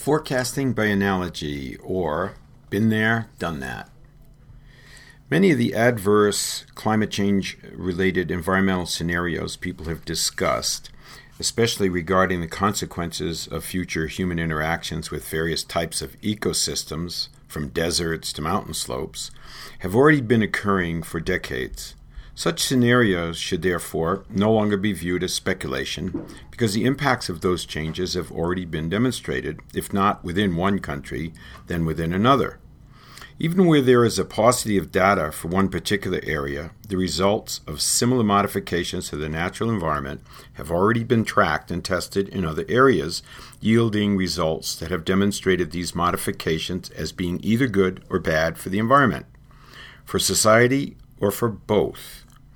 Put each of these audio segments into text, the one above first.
Forecasting by analogy, or been there, done that. Many of the adverse climate change-related environmental scenarios people have discussed, especially regarding the consequences of future human interactions with various types of ecosystems, from deserts to mountain slopes, have already been occurring for decades. Such scenarios should therefore no longer be viewed as speculation because the impacts of those changes have already been demonstrated, if not within one country, then within another. Even where there is a paucity of data for one particular area, the results of similar modifications to the natural environment have already been tracked and tested in other areas, yielding results that have demonstrated these modifications as being either good or bad for the environment, for society, or for both.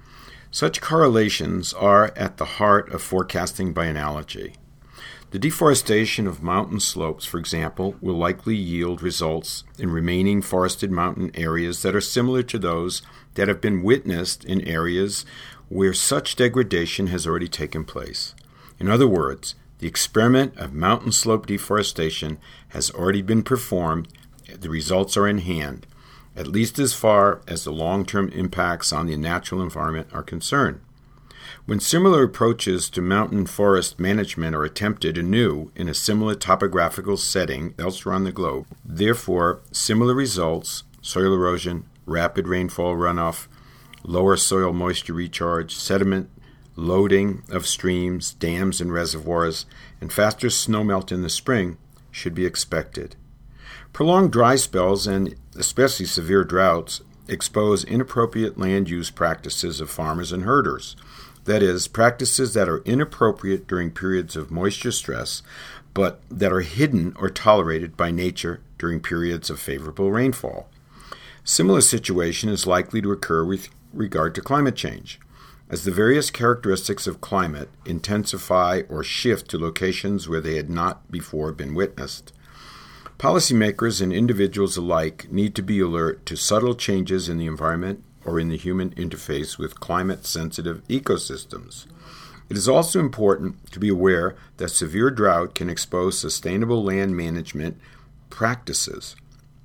Such correlations are at the heart of forecasting by analogy. The deforestation of mountain slopes, for example, will likely yield results in remaining forested mountain areas that are similar to those that have been witnessed in areas where such degradation has already taken place. In other words, the experiment of mountain slope deforestation has already been performed. The results are in hand, at least as far as the long-term impacts on the natural environment are concerned. When similar approaches to mountain forest management are attempted anew in a similar topographical setting elsewhere on the globe, therefore similar results, soil erosion, rapid rainfall runoff, lower soil moisture recharge, sediment loading of streams, dams, and reservoirs, and faster snowmelt in the spring, should be expected. Prolonged dry spells, and especially severe droughts, expose inappropriate land use practices of farmers and herders. That is, practices that are inappropriate during periods of moisture stress, but that are hidden or tolerated by nature during periods of favorable rainfall. Similar situation is likely to occur with regard to climate change. As the various characteristics of climate intensify or shift to locations where they had not before been witnessed, policymakers and individuals alike need to be alert to subtle changes in the environment or in the human interface with climate-sensitive ecosystems. It is also important to be aware that severe drought can expose sustainable land management practices.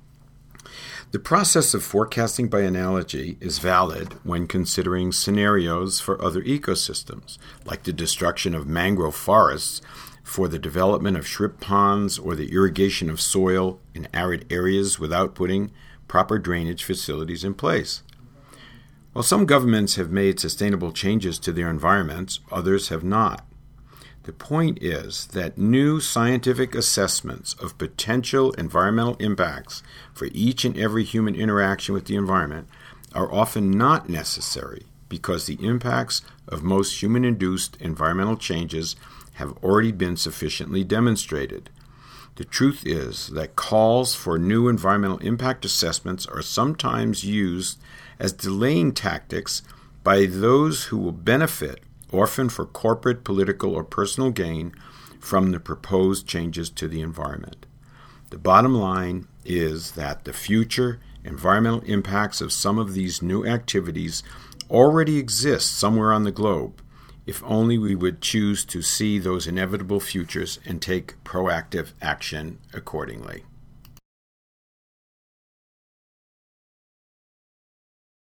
The process of forecasting by analogy is valid when considering scenarios for other ecosystems, like the destruction of mangrove forests for the development of shrimp ponds or the irrigation of soil in arid areas without putting proper drainage facilities in place. While some governments have made sustainable changes to their environments, others have not. The point is that new scientific assessments of potential environmental impacts for each and every human interaction with the environment are often not necessary because the impacts of most human-induced environmental changes have already been sufficiently demonstrated. The truth is that calls for new environmental impact assessments are sometimes used as delaying tactics by those who will benefit, often for corporate, political, or personal gain, from the proposed changes to the environment. The bottom line is that the future environmental impacts of some of these new activities already exist somewhere on the globe, if only we would choose to see those inevitable futures and take proactive action accordingly.